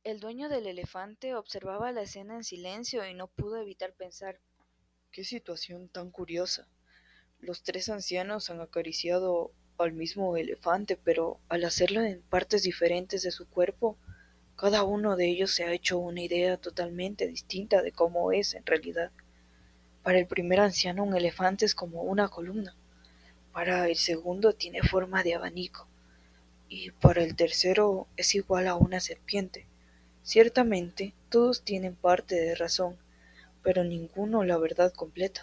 El dueño del elefante observaba la escena en silencio y no pudo evitar pensar: Qué situación tan curiosa. Los tres ancianos han acariciado al mismo elefante, pero al hacerlo en partes diferentes de su cuerpo, cada uno de ellos se ha hecho una idea totalmente distinta de cómo es en realidad. Para el primer anciano un elefante es como una columna, para el segundo tiene forma de abanico y para el tercero es igual a una serpiente. Ciertamente, todos tienen parte de razón, pero ninguno la verdad completa.